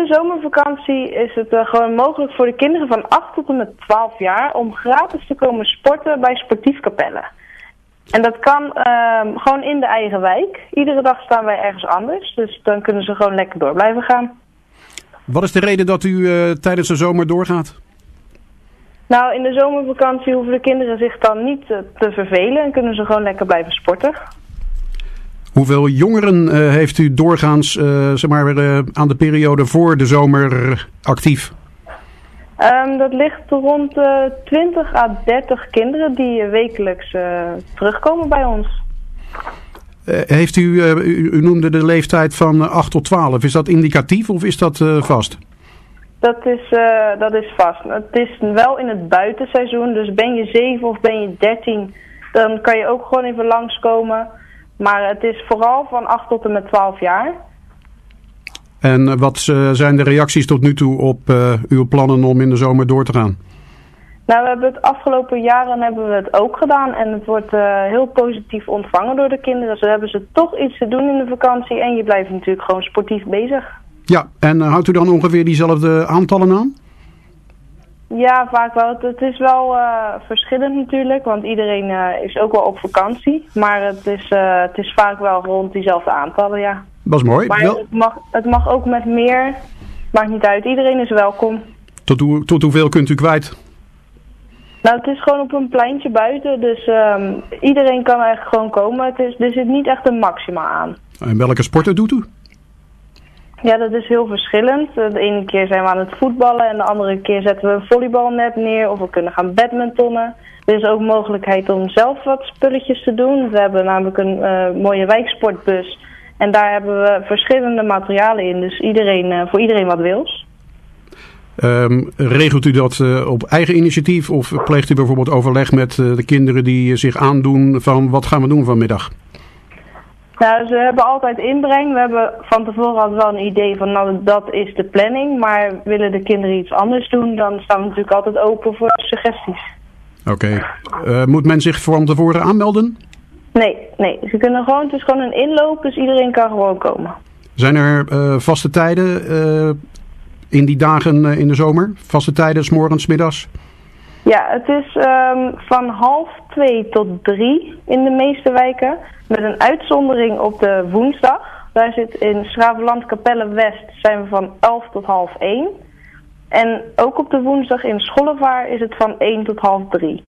zomervakantie is het gewoon mogelijk voor de kinderen van 8 tot en met 12 jaar om gratis te komen sporten bij sportief Capelle. En dat kan gewoon in de eigen wijk. Iedere dag staan wij ergens anders, dus dan kunnen ze gewoon lekker door blijven gaan. Wat is de reden dat u tijdens de zomer doorgaat? Nou, in de zomervakantie hoeven de kinderen zich dan niet te vervelen en kunnen ze gewoon lekker blijven sporten. Hoeveel jongeren heeft u doorgaans aan de periode voor de zomer actief? Dat ligt rond 20 à 30 kinderen die wekelijks terugkomen bij ons. Heeft u noemde de leeftijd van 8 tot 12. Is dat indicatief of is dat vast? Dat is vast. Het is wel in het buitenseizoen, dus ben je 7 of ben je 13, dan kan je ook gewoon even langskomen. Maar het is vooral van 8 tot en met 12 jaar. En wat zijn de reacties tot nu toe op uw plannen om in de zomer door te gaan? Nou, we hebben het afgelopen jaren hebben we het ook gedaan en het wordt heel positief ontvangen door de kinderen. Zo hebben ze toch iets te doen in de vakantie en je blijft natuurlijk gewoon sportief bezig. Ja, en houdt u dan ongeveer diezelfde aantallen aan? Ja, vaak wel. Het is wel verschillend natuurlijk, want iedereen is ook wel op vakantie. Maar het is vaak wel rond diezelfde aantallen, ja. Dat is mooi. Maar het mag ook met meer. Maakt niet uit. Iedereen is welkom. Tot hoeveel kunt u kwijt? Nou, het is gewoon op een pleintje buiten, dus iedereen kan eigenlijk gewoon komen. Er zit niet echt een maxima aan. En welke sporten doet u? Ja, dat is heel verschillend. De ene keer zijn we aan het voetballen en de andere keer zetten we een volleybalnet neer of we kunnen gaan badmintonnen. Er is ook mogelijkheid om zelf wat spulletjes te doen. We hebben namelijk een mooie wijksportbus en daar hebben we verschillende materialen in, dus voor iedereen wat wils. Regelt u dat op eigen initiatief of pleegt u bijvoorbeeld overleg met de kinderen die zich aandoen van wat gaan we doen vanmiddag? Nou, ze hebben altijd inbreng. We hebben van tevoren al wel een idee van nou, dat is de planning. Maar willen de kinderen iets anders doen, dan staan we natuurlijk altijd open voor suggesties. Oké. Moet men zich van tevoren aanmelden? Nee. Het is gewoon een inloop, dus iedereen kan gewoon komen. Zijn er vaste tijden in die dagen in de zomer? Vaste tijden, 's morgens, 's middags? Ja, het is van 12:30 tot 3 in de meeste wijken. Met een uitzondering op de woensdag. Daar zit in Schravenland Capelle West zijn we van 11 tot 12:30. En ook op de woensdag in Schollevaar is het van 1 tot 2:30.